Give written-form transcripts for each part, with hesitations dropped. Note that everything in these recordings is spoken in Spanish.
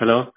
Hello.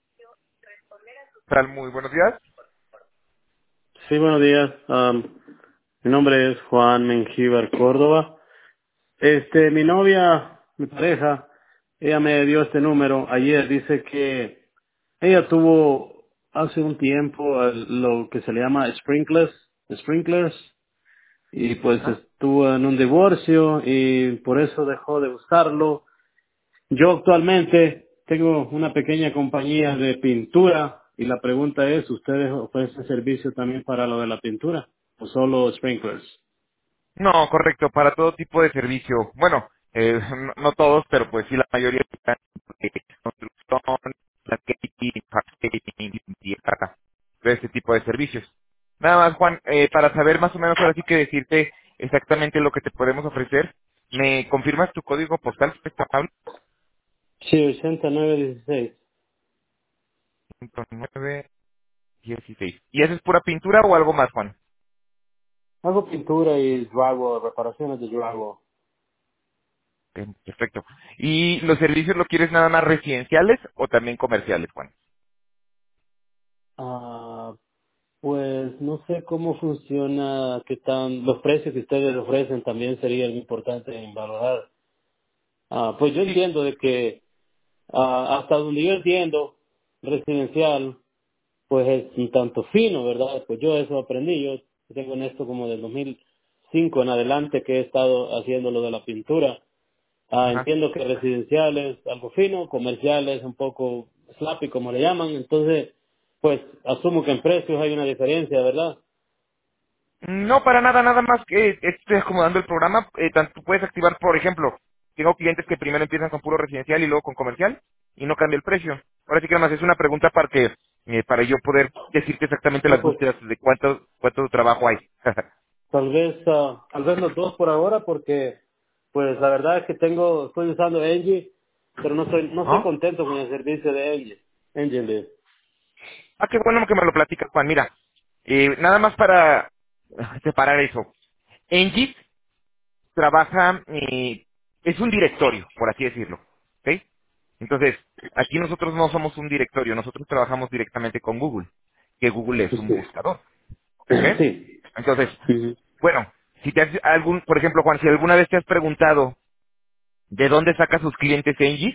Tal, muy buenos días. Sí, buenos días. Mi nombre es Juan Mengíbar Córdoba. Mi novia, mi pareja, ella me dio este número ayer. Dice que ella tuvo hace un tiempo lo que se le llama sprinklers, y pues Ajá. estuvo en un divorcio y por eso dejó de usarlo. Yo actualmente tengo una pequeña compañía de pintura y la pregunta es, ¿ustedes ofrecen servicio también para lo de la pintura o solo sprinklers? No, correcto, para todo tipo de servicio. Bueno, no todos, pero pues sí la mayoría están de construcción, landscaping, hardscaping, limpieza, de este tipo de servicios. Nada más, Juan, para saber más o menos ahora sí que decirte exactamente lo que te podemos ofrecer, ¿me confirmas tu código postal? Pablo? Sí, 8916. 916. ¿Y eso es pura pintura o algo más, Juan? Hago pintura y drywall, reparaciones de drywall. Perfecto. ¿Y los servicios lo quieres nada más residenciales o también comerciales, Juan? Ah, pues no sé cómo funciona, qué tan, los precios que ustedes ofrecen también sería importante en valorar. Pues yo Sí. entiendo de que hasta donde yo entiendo, residencial pues es un tanto fino, ¿verdad? Pues yo eso aprendí, yo tengo en esto como del 2005 en adelante que he estado haciendo lo de la pintura. Ajá. Entiendo que residencial es algo fino, comercial es un poco slappy como le llaman, entonces pues asumo que en precios hay una diferencia, ¿verdad? No, para nada, nada más que estoy acomodando el programa. Tanto puedes activar, por ejemplo, tengo clientes que primero empiezan con puro residencial y luego con comercial y no cambia el precio. Ahora sí que además es una pregunta para yo poder decirte exactamente No, las pues búsquedas de cuánto trabajo hay. tal vez los dos por ahora porque pues la verdad es que estoy usando Engie, pero no estoy ¿No? contento con el servicio de Engie. Ah, qué bueno que me lo platicas, Juan. Mira, nada más para separar eso. Engis trabaja, es un directorio, por así decirlo. ¿Ok? Entonces, aquí nosotros no somos un directorio, nosotros trabajamos directamente con Google, que Google es un buscador. ¿Ok? Sí. Entonces, Ujú, bueno, si te has por ejemplo, Juan, si alguna vez te has preguntado de dónde saca sus clientes Engis,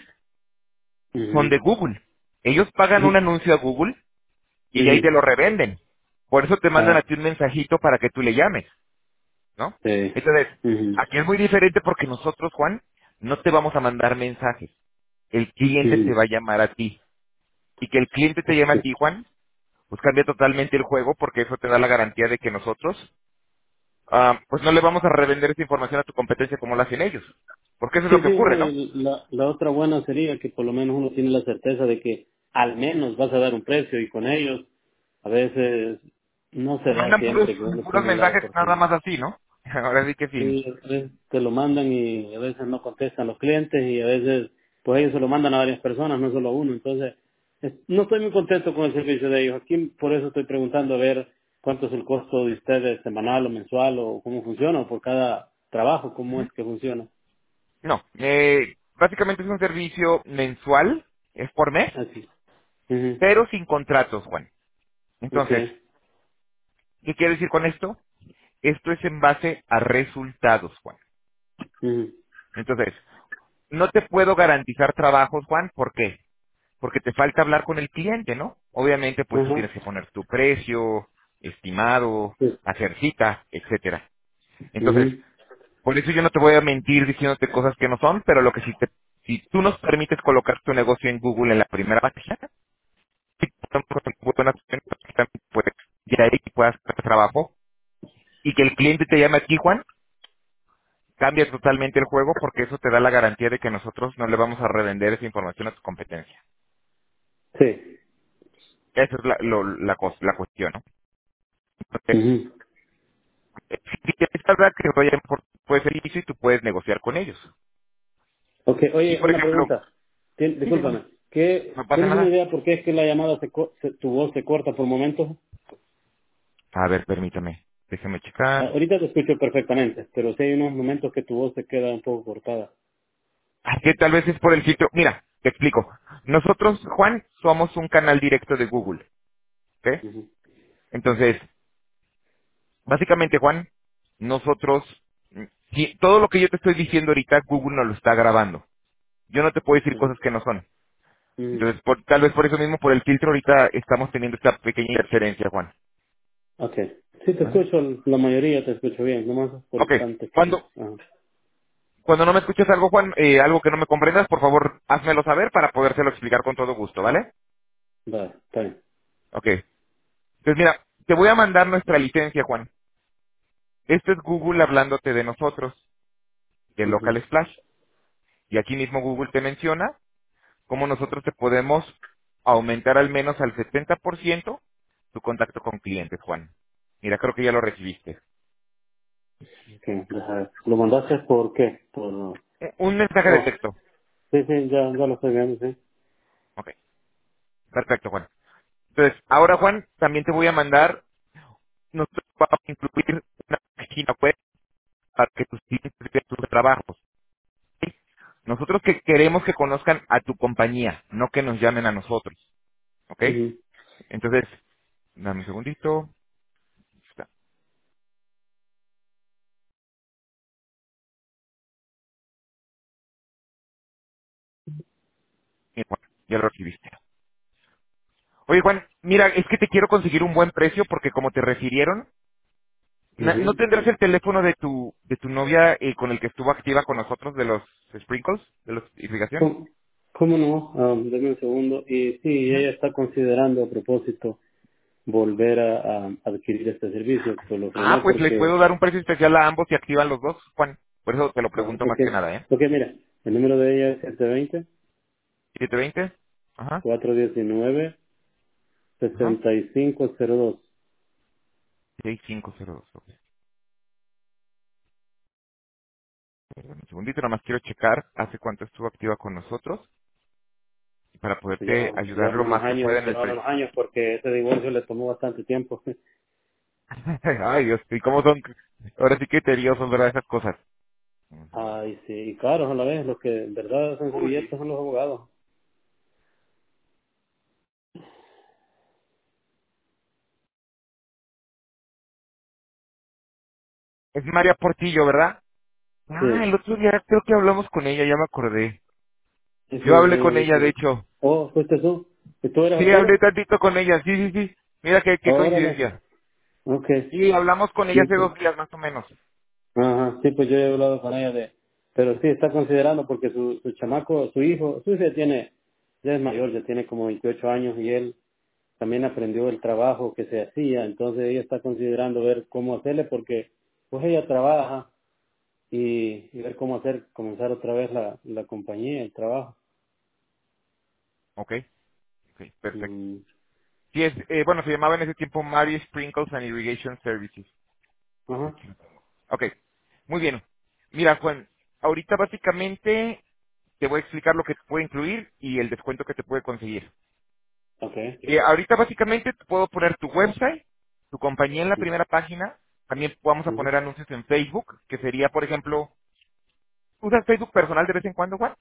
son ujú, de Google. Ellos pagan un anuncio a Google y de ahí te ujú. lo revenden. Por eso te mandan a Ah, ti un mensajito para que tú le llames, ¿no? sí. Entonces, Ujú, aquí es muy diferente porque nosotros, Juan, no te vamos a mandar mensajes. El cliente te ujú. va a llamar a ti. Y que el cliente te llame a ti, Juan, pues cambia totalmente el juego porque eso te da la garantía de que nosotros, pues no le vamos a revender esa información a tu competencia como lo hacen ellos. Porque eso es Sí, lo que sí, ocurre, no, ¿no? y la otra buena sería que por lo menos uno tiene la certeza de que al menos vas a dar un precio y con ellos a veces no se Te da mandan puros, siempre que uno puros tiene la mensajes nada oportunidad. más así, ¿no? Ahora sí que sí. Sí, a veces te lo mandan y a veces no contestan los clientes y a veces pues ellos se lo mandan a varias personas, no solo a uno. Entonces, no estoy muy contento con el servicio de ellos. Aquí por eso estoy preguntando a ver cuánto es el costo de ustedes semanal o mensual o cómo funciona o por cada trabajo, cómo es que funciona. No, básicamente es un servicio mensual, es por mes, Así. Ujú. pero sin contratos, Juan. Entonces, Okay. ¿qué quiere decir con esto? Esto es en base a resultados, Juan. Ujú. Entonces, no te puedo garantizar trabajos, Juan, ¿por qué? Porque te falta hablar con el cliente, ¿no? Obviamente, pues tú Ajá. tienes que poner tu precio, estimado, Sí. hacer cita, etcétera. Entonces, Ujú. por eso yo no te voy a mentir diciéndote cosas que no son, pero lo que si tú nos permites colocar tu negocio en Google en la primera página, sí podemos hacer buenas opciones para que también, pues, de ahí puedas hacer trabajo y que el cliente te llame aquí, Juan, cambia totalmente el juego porque eso te da la garantía de que nosotros no le vamos a revender esa información a tu competencia. Sí. Esa es la cuestión, ¿no? Entonces, Ujú. si quieres hablar que vayan por tu servicio y tú puedes negociar con ellos. Okay. Y Oye, por una ejemplo, pregunta. dime, dime, Discúlpame. ¿Qué, no pasa ¿Tienes una nada. idea por qué es que la llamada tu voz se corta por momentos? A ver, permítame, déjame checar. Ahorita te escucho perfectamente, pero sí hay unos momentos que tu voz se queda un poco cortada. Ah, que tal vez es por el sitio. Mira, Te explico. Nosotros, Juan, somos un canal directo de Google. ¿Ok? Ujú, Entonces, básicamente, Juan, nosotros, si todo lo que yo te estoy diciendo ahorita, Google nos lo está grabando. Yo no te puedo decir ujú, cosas que no son. ujú. Entonces, tal vez por eso mismo, por el filtro, ahorita estamos teniendo esta pequeña interferencia, Juan. Ok. Sí, te ¿Vale? escucho, la mayoría te escucho bien, nomás es por Ok. instantes que... Cuando, Ajá. cuando no me escuches algo, Juan, algo que no me comprendas, por favor, házmelo saber para podérselo explicar con todo gusto, ¿vale? Vale, está bien. Ok. Entonces, mira, te voy a mandar nuestra licencia, Juan. Esto es Google hablándote de nosotros, de Ujú. Local Splash. Y aquí mismo Google te menciona cómo nosotros te podemos aumentar al menos al 70% tu contacto con clientes, Juan. Mira, creo que ya lo recibiste. Ok, deja ver. ¿Lo mandaste por qué? Por... Un mensaje de Oh, texto. sí, sí, ya lo estoy viendo, sí. Ok, perfecto, Juan. Entonces, ahora, Juan, también te voy a mandar, nosotros vamos a incluir una página web para que tus clientes vean tus trabajos. ¿Sí? Nosotros que queremos que conozcan a tu compañía, no que nos llamen a nosotros. ¿Ok? Ujú. Entonces, dame un segundito. Está. Bien, Juan, ya lo recibiste. Oye, Juan, mira, es que te quiero conseguir un buen precio porque como te refirieron, ¿no Ujú. tendrás el teléfono de tu novia con el que estuvo activa con nosotros de los sprinkles, de la irrigación? ¿Cómo, cómo no? Dame un segundo. Y sí, Ujú. ella está considerando a propósito volver a adquirir este servicio. Pues lo Ah, frené pues les porque, puedo dar un precio especial a ambos si activan los dos, Juan. Por eso te lo pregunto más que porque, nada, ¿eh? porque mira, el número de ella es 720. Ajá, 720 ajá. 419 6502. 6502. Ok. Un segundito, nada más quiero checar hace cuánto estuvo activa con nosotros para poderte ayudar lo más que pueda en Ya el van precio. unos años porque ese divorcio le tomó bastante tiempo. Ay, Dios, y cómo son, ahora sí que tediosos, ¿verdad? Esas cosas. Un segundo. Ay, sí, y caros a la vez, los que en verdad son Uy, sí. billetes son los abogados. Es María Portillo, ¿verdad? Ah, Sí, el otro día creo que hablamos con ella, ya me acordé. sí, sí, Yo hablé ella con ella, de dice, hecho. oh, ¿fuiste tú? ¿Y tú eres Sí, Arturo? hablé tantito con ella, sí, sí, sí. Mira qué Órale, coincidencia. ok. Sí, hablamos con ella Sí, hace sí. 2 días más o menos. Ajá, sí, pues yo he hablado con ella de, pero sí está considerando porque su chamaco, su hijo, su hijo ya es mayor, ya tiene como 28 años y él también aprendió el trabajo que se hacía, entonces ella está considerando ver cómo hacerle porque pues ella trabaja y ver cómo hacer, comenzar otra vez la compañía, el trabajo. Ok, ok, perfecto. Mm, Sí, bueno, se llamaba en ese tiempo Mary Sprinkles and Irrigation Services. ajá, Aquí lo tengo. Ok, muy bien. Mira, Juan, ahorita básicamente te voy a explicar lo que te puede incluir y el descuento que te puede conseguir. okay, Ahorita básicamente te puedo poner tu website, tu compañía en la primera página. También vamos a ujú. poner anuncios en Facebook, que sería, por ejemplo, ¿usas Facebook personal de vez en cuando, Juan?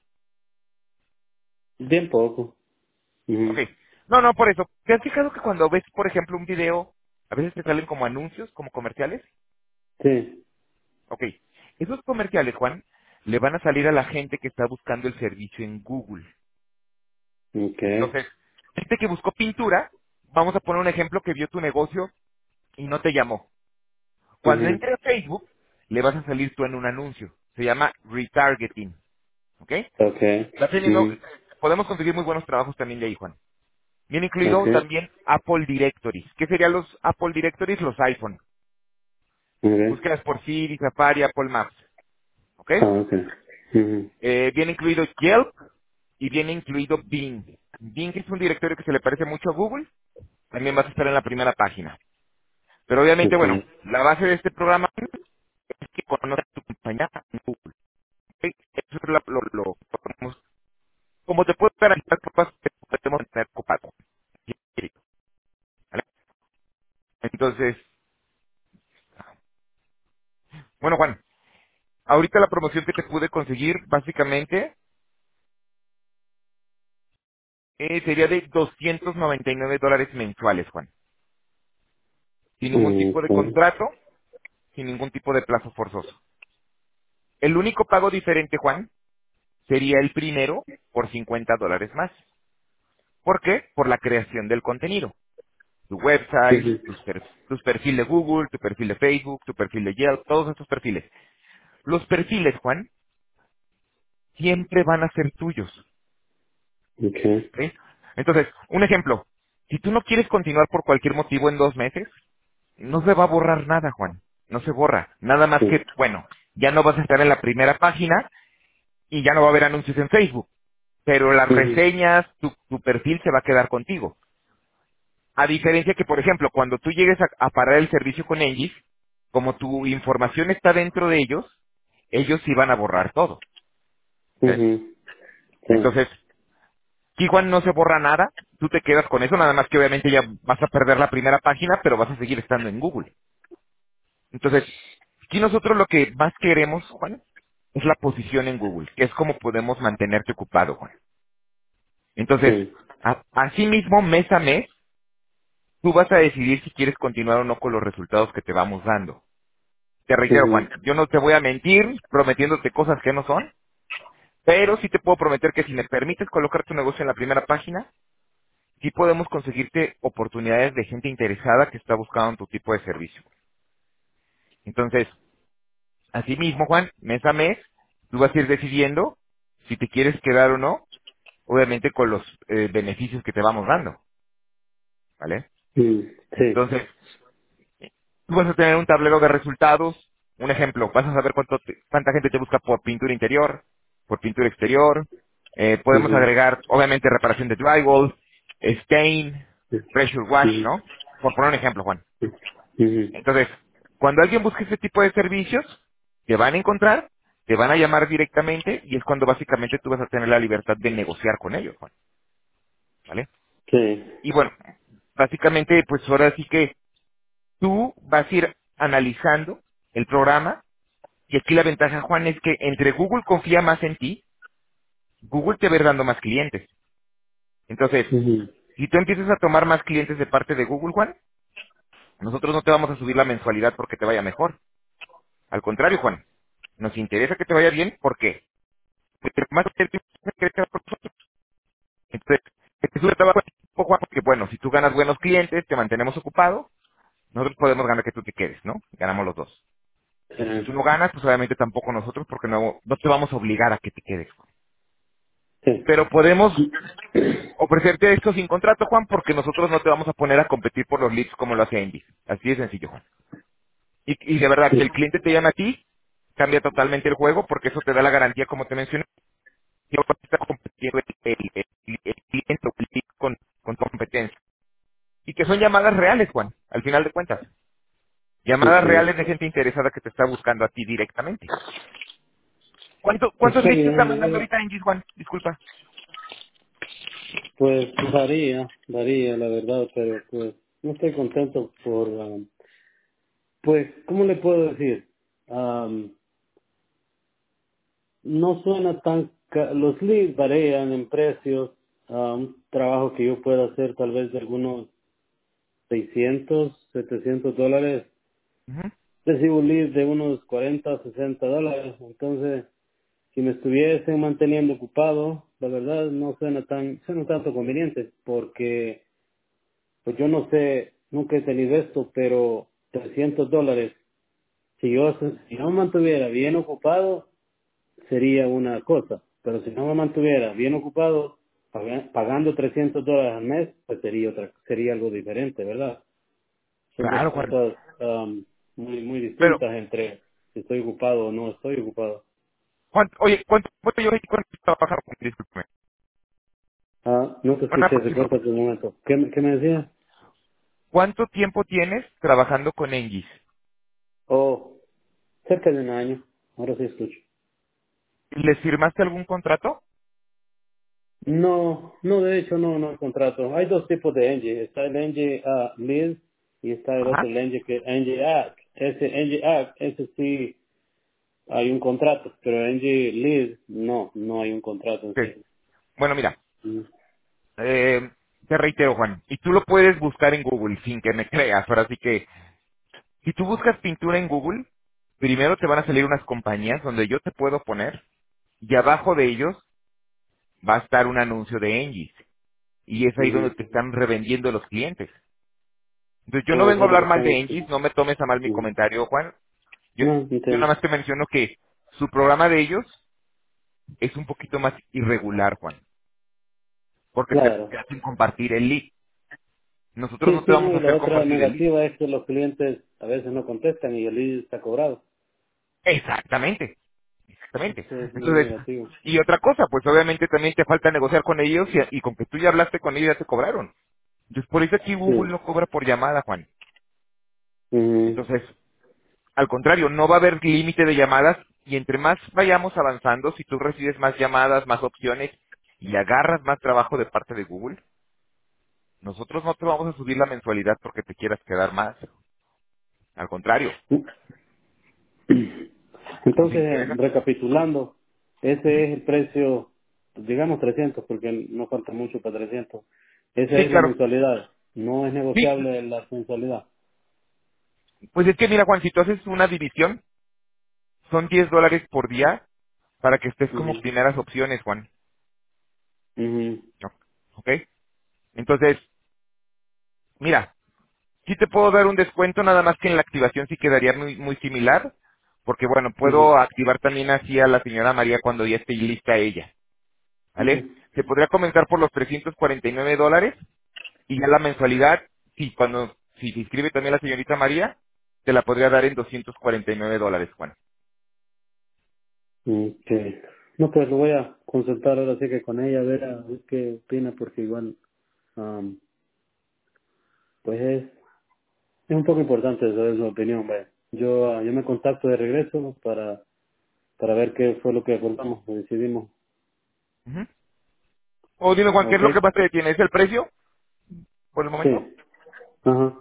Bien poco. Ok. Ujú. No, no, por eso. ¿Te has fijado que cuando ves, por ejemplo, un video, a veces te salen como anuncios, como comerciales? Sí, Ok. Esos comerciales, Juan, le van a salir a la gente que está buscando el servicio en Google. okay, Entonces, gente que buscó pintura, vamos a poner un ejemplo que vio tu negocio y no te llamó. Cuando ujú. entre a Facebook, le vas a salir tú en un anuncio. Se llama retargeting. ¿Ok? Okay, Está teniendo, ujú. podemos conseguir muy buenos trabajos también de ahí, Juan. Viene incluido Okay, también Apple Directories. ¿Qué serían los Apple Directories? Los iPhone. okay, Búsquedas por Siri, Safari, Apple Maps. ¿Ok? okay, ujú. Viene incluido Yelp y viene incluido Bing. Bing es un directorio que se le parece mucho a Google. También vas a estar en la primera página. Pero obviamente, bueno, Okay, la base de este programa es que conoces tu compañía en Google. ¿Ok? Eso es como te puedo garantizar que podemos tener copado. ¿Vale? Entonces, bueno, Juan, ahorita la promoción que te pude conseguir, básicamente, Sería de $299 mensuales, Juan. Sin ningún tipo de Okay. contrato, sin ningún tipo de plazo forzoso. El único pago diferente, Juan, sería el primero por $50 más. ¿Por qué? Por la creación del contenido. Tu website, Ujú. tus perfil de Google, tu perfil de Facebook, tu perfil de Yelp, todos estos perfiles. Los perfiles, Juan, siempre van a ser tuyos. Okay. ¿Sí? Entonces, un ejemplo. Si tú no quieres continuar por cualquier motivo en 2 meses, no se va a borrar nada, Juan. No se borra. Nada más Sí. que, bueno, ya no vas a estar en la primera página y ya no va a haber anuncios en Facebook. Pero las Ujú. reseñas, tu perfil se va a quedar contigo. A diferencia que, por ejemplo, cuando tú llegues a parar el servicio con Engis, como tu información está dentro de ellos sí van a borrar todo. ¿Ves? Ujú. Sí. Entonces, aquí, Juan, no se borra nada, tú te quedas con eso, nada más que obviamente ya vas a perder la primera página, pero vas a seguir estando en Google. Entonces, aquí nosotros lo que más queremos, Juan, es la posición en Google, que es como podemos mantenerte ocupado, Juan. Entonces, Sí. así mismo, mes a mes, tú vas a decidir si quieres continuar o no con los resultados que te vamos dando. Te reitero, Ujú. Juan, yo no te voy a mentir prometiéndote cosas que no son, pero sí te puedo prometer que si me permites colocar tu negocio en la primera página, sí podemos conseguirte oportunidades de gente interesada que está buscando tu tipo de servicio. Entonces, así mismo, Juan, mes a mes, tú vas a ir decidiendo si te quieres quedar o no, obviamente con los beneficios que te vamos dando, ¿vale? Mm. Sí. Entonces, tú vas a tener un tablero de resultados. Un ejemplo, vas a saber cuánta gente te busca por pintura interior, por pintura exterior. Podemos Ujú. agregar, obviamente, reparación de drywall, stain, pressure wash, Ujú. ¿no? Por poner un ejemplo, Juan. Ujú. Entonces, cuando alguien busque este tipo de servicios, te van a encontrar, te van a llamar directamente y es cuando básicamente tú vas a tener la libertad de negociar con ellos, Juan, ¿vale? Sí. Y bueno, básicamente, pues ahora sí que tú vas a ir analizando el programa. Y aquí la ventaja, Juan, es que entre Google confía más en ti, Google te va a ir dando más clientes. Entonces, Ujú. si tú empiezas a tomar más clientes de parte de Google, Juan, nosotros no te vamos a subir la mensualidad porque te vaya mejor. Al contrario, Juan, nos interesa que te vaya bien porque más clientes crezcan por nosotros. Entonces, que te sube el trabajo en equipo, Juan, porque bueno, si tú ganas buenos clientes, te mantenemos ocupado, nosotros podemos ganar que tú te quedes, ¿no? Ganamos los dos. Si tú Sí. no ganas, pues obviamente tampoco nosotros porque no te vamos a obligar a que te quedes, Juan. Sí. Pero podemos ofrecerte esto sin contrato, Juan, porque nosotros no te vamos a poner a competir por los leads como lo hace Engie. Así de sencillo, Juan. Y de verdad, que el cliente te llame a ti, cambia totalmente el juego, porque eso te da la garantía, como te mencioné, que no está compitiendo el cliente o el lead con tu competencia. Y que son llamadas reales, Juan, al final de cuentas. Llamadas Ujú. reales de gente interesada que te está buscando a ti directamente. ¿Cuántos Está leads te está bien, mandando ahorita Engie, Juan? Disculpa. pues varía la verdad, pero pues no estoy contento por, pues, ¿cómo le puedo decir? No suena los leads varían en precios, un trabajo que yo pueda hacer tal vez de algunos 600 $700, Ujú. recibo un lead de unos 40 $60, entonces si me estuviesen manteniendo ocupado, la verdad no suena tanto conveniente, porque pues yo no sé, nunca he tenido esto, pero $300, si yo me mantuviera bien ocupado, sería una cosa, pero si no me mantuviera bien ocupado, pagando $300 al mes, pues sería algo diferente, ¿verdad? Son dos Claro, Juan. cosas muy Pero, distintas entre si estoy ocupado o no estoy ocupado. Juan, oye, ¿cuánto yo cuánto trabajar? Discúlpame. No te Una escuché, se aproximado. corta por un momento. ¿Qué me decías? ¿Cuánto tiempo tienes trabajando con Engis? Oh, cerca de un año. Ahora sí escucho. ¿Les firmaste algún contrato? No, de hecho no hay contrato. Hay dos tipos de NG. Está el NG Lead y está el otro Ajá. el NG que NG Act. Ese NG Act, ese sí hay un contrato, pero NG Lead no hay un contrato en Ok. sí. Bueno, mira, Mm. te reitero, Juan, y tú lo puedes buscar en Google sin que me creas. Ahora sí que, si tú buscas pintura en Google, primero te van a salir unas compañías donde yo te puedo poner, y abajo de ellos va a estar un anuncio de Engis. Y es ahí donde Ujú. te están revendiendo los clientes. Entonces yo no O vengo a sea que hablar te mal están... de Engis, no me tomes a mal mi Ujú. comentario, Juan. Yo, No, yo nada entiendo. más te menciono que su programa de ellos es un poquito más irregular, Juan, porque te Claro. hacen compartir el lead. Nosotros Sí, no te sí, no, vamos a y la hacer otra compartir el lead. negativa es que los clientes a veces no contestan y el lead está cobrado. Exactamente, exactamente. Eso es muy Entonces, negativo. y otra cosa, pues obviamente también te falta negociar con ellos y con que tú ya hablaste con ellos ya te cobraron. Entonces, por eso aquí Sí. Google no cobra por llamada, Juan. Ujú. Entonces, al contrario, no va a haber límite de llamadas y entre más vayamos avanzando, si tú recibes más llamadas, más opciones y agarras más trabajo de parte de Google, nosotros no te vamos a subir la mensualidad porque te quieras quedar más. Al contrario, nos Entonces, interesa. recapitulando, Ujú. ese es el precio, digamos 300, porque no falta mucho para 300. Esa Sí, es la claro. mensualidad. No es Sí, negociable la mensualidad. pues es que mira, Juan, si tú haces una división, son $10 por día para que estés como Ujú, primeras opciones, Juan. ujú, ¿No? ¿Ok? Entonces, mira, sí te puedo dar un descuento, nada más que en la activación sí quedaría muy, muy similar, porque bueno, ujú, puedo activar también así a la señora María cuando ya esté lista ella, ¿vale? ujú. Se podría comenzar por los $349 y ya la mensualidad, sí, si se inscribe también la señorita María, te la podría dar en $249, Juan. Okay. No, pues lo voy a consultar ahora sí que con ella, a ver qué opina, porque igual, pues es un poco importante saber su opinión, vaya. Yo me contacto de regreso para ver qué fue lo que acordamos, o decidimos. Ujú. O dime, Juan, ¿qué es Ok. lo que más te detiene? ¿Es el precio por el momento? Sí. Ajá.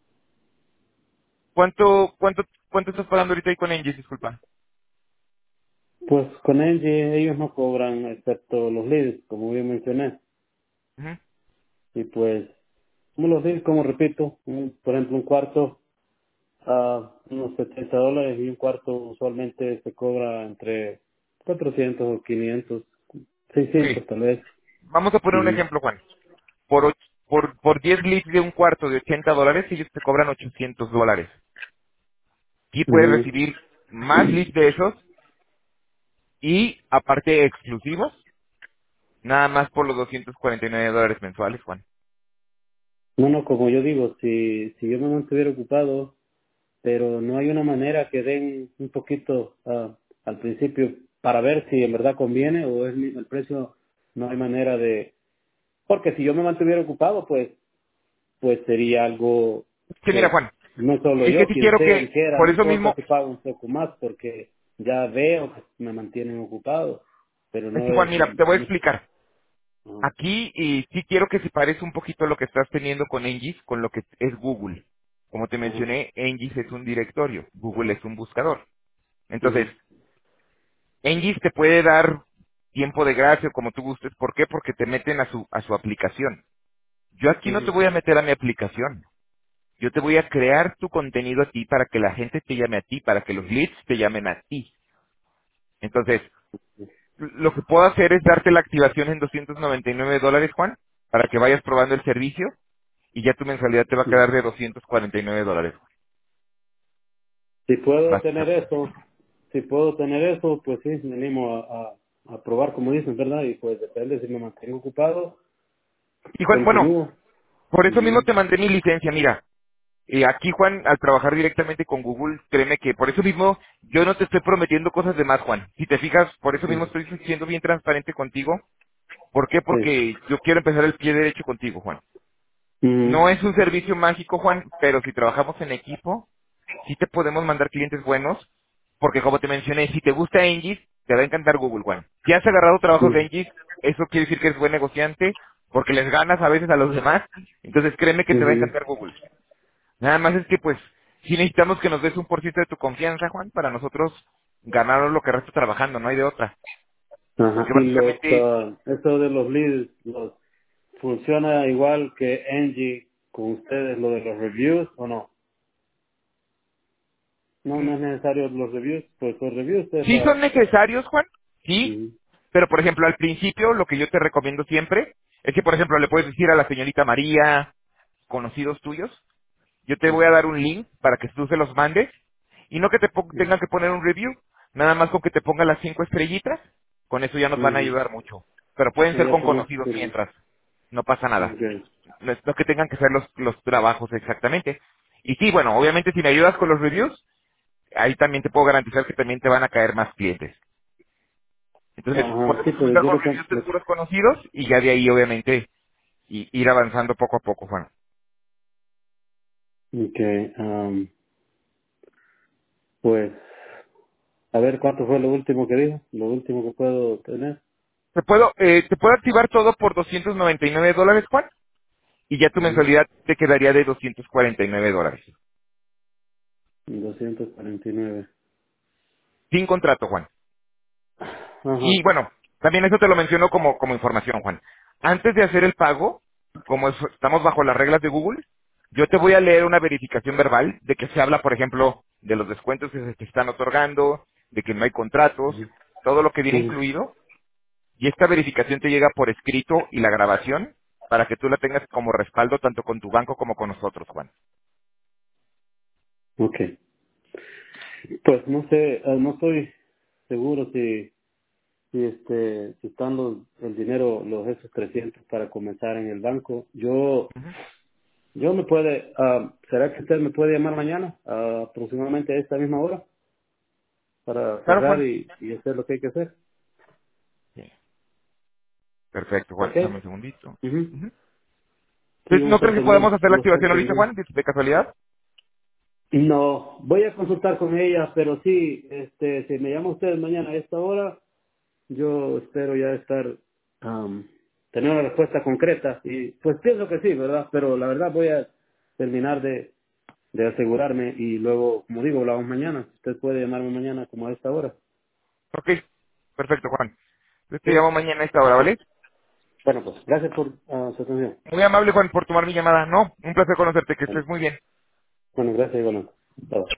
¿Cuánto estás pagando ahorita ahí con Engis, disculpa? Pues con Engie ellos no cobran excepto los leads, como bien mencioné. Ujú. Y pues, como los leads, como repito, por ejemplo, un cuarto a unos $70 y un cuarto usualmente se cobra entre 400 o 500, Sí. 600 tal vez. Vamos a poner un Ujú. ejemplo, Juan. Por 10 leads de un cuarto de $80, ellos te cobran $800. Y puedes Ujú. recibir más leads de esos y, aparte, exclusivos, nada más por los $249 mensuales, Juan. No, no, como yo digo, si yo me mantuviera ocupado, pero no hay una manera que den un poquito al principio para ver si en verdad conviene o es el precio, no hay manera de, porque si yo me mantuviera ocupado, pues sería algo, Sí, mira, pues Juan, no solo es que yo, sí quien quiero sea, que, dijera, por no eso importa mismo, si pago un poco más, porque ya veo que me mantienen ocupado, pero es no que, Juan, es, mira, te voy a no, explicar. ajá, Aquí, y sí quiero que se parezca un poquito lo que estás teniendo con Engis, con lo que es Google. Como te ajá, mencioné, Engis es un directorio, Google es un buscador. Entonces, ujú, Engis te puede dar tiempo de gracia, como tú gustes. ¿Por qué? Porque te meten a su aplicación. Yo aquí no te ujú, voy a meter a mi aplicación. Yo te voy a crear tu contenido a ti para que la gente te llame a ti, para que los leads te llamen a ti. Entonces, lo que puedo hacer es darte la activación en $299, Juan, para que vayas probando el servicio y ya tu mensualidad te va a ujú. quedar de $249. Si puedo tener Básicamente. eso, si puedo tener eso, pues sí, me animo a probar como dicen, ¿verdad? Y pues depende si me mantengo ocupado, Y Juan, bueno, continúo. por eso mismo Ujú, te mandé mi licencia, mira. Aquí, Juan, al trabajar directamente con Google, créeme que por eso mismo yo no te estoy prometiendo cosas de más, Juan. Si te fijas, por eso mismo ujú, estoy siendo bien transparente contigo. ¿Por qué? sí. Porque yo quiero empezar el pie derecho contigo, Juan. Ujú, No es un servicio mágico, Juan, pero si trabajamos en equipo, sí te podemos mandar clientes buenos, porque como te mencioné, si te gusta Engis, te va a encantar Google, Juan. Si has agarrado trabajos de ujú, Engis, eso quiere decir que eres buen negociante, porque les ganas a veces a los demás, entonces créeme que te va a ujú. encantar Google. Nada más es que pues, sí necesitamos que nos des 1% de tu confianza, Juan, para nosotros ganar lo que resto trabajando, no hay de otra. Ajá. Porque Y los, básicamente, eso de los leads, ¿Funciona igual que Angie con ustedes lo de los reviews o no? No, Mm, no es necesario los reviews, pues los reviews es ¿Sí son necesarios, Juan? Sí, ujú, pero por ejemplo al principio lo que yo te recomiendo siempre es que por ejemplo le puedes decir a la señorita María, conocidos tuyos, yo te voy a dar un link para que tú se los mandes y no que ujú, tengan que poner un review, nada más con que te ponga las 5 estrellitas, con eso ya nos van a ujú. ayudar mucho. Pero pueden Sí, ser con eso no conocidos sirve. mientras, no pasa nada. Okay. No es que tengan que ser los trabajos exactamente. Y sí, bueno, obviamente si me ayudas con los reviews, ahí también te puedo garantizar que también te van a caer más clientes. Entonces, Ajá, podemos sí, pero comenzar yo con lo que... reviews de puros conocidos y ya de ahí obviamente ir avanzando poco a poco, Juan. Okay, pues, a ver, ¿cuánto fue lo último que dijo? Lo último que puedo tener. Te puedo activar todo por $299, Juan, y ya tu Ujú. mensualidad te quedaría de $249. 249. Sin contrato, Juan. Y Ajá. bueno, también eso te lo menciono como información, Juan. Antes de hacer el pago, como estamos bajo las reglas de Google, yo te voy a leer una verificación verbal de que se habla, por ejemplo, de los descuentos que se te están otorgando, de que no hay contratos, Ujú. todo lo que viene Ujú. incluido, y esta verificación te llega por escrito y la grabación para que tú la tengas como respaldo tanto con tu banco como con nosotros, Juan. Okay. Pues no sé, no estoy seguro si están el dinero, esos 300 para comenzar en el banco. Ujú. Yo me puede, ¿será que usted me puede llamar mañana, aproximadamente a esta misma hora, para Claro, cerrar Juan. y hacer lo que hay que hacer? Sí. Perfecto, Juan. Ok. Dame un segundito. Ujú. Ujú. Sí, Entonces, ¿no crees que podemos hacer la activación bastante ahorita, bien. Juan, de casualidad? No, voy a consultar con ella, pero sí, si me llama usted mañana a esta hora, yo espero ya tener una respuesta concreta y pues pienso que sí, ¿verdad? Pero la verdad voy a terminar de asegurarme y luego, como digo, hablamos mañana. Usted puede llamarme mañana como a esta hora. Ok. Perfecto, Juan. Entonces te Sí. llamo mañana a esta hora, ¿vale? Bueno, pues gracias por su atención. Muy amable, Juan, por tomar mi llamada. No, un placer conocerte, que Bueno, estés muy bien. bueno, gracias igualmente. Bye, bye.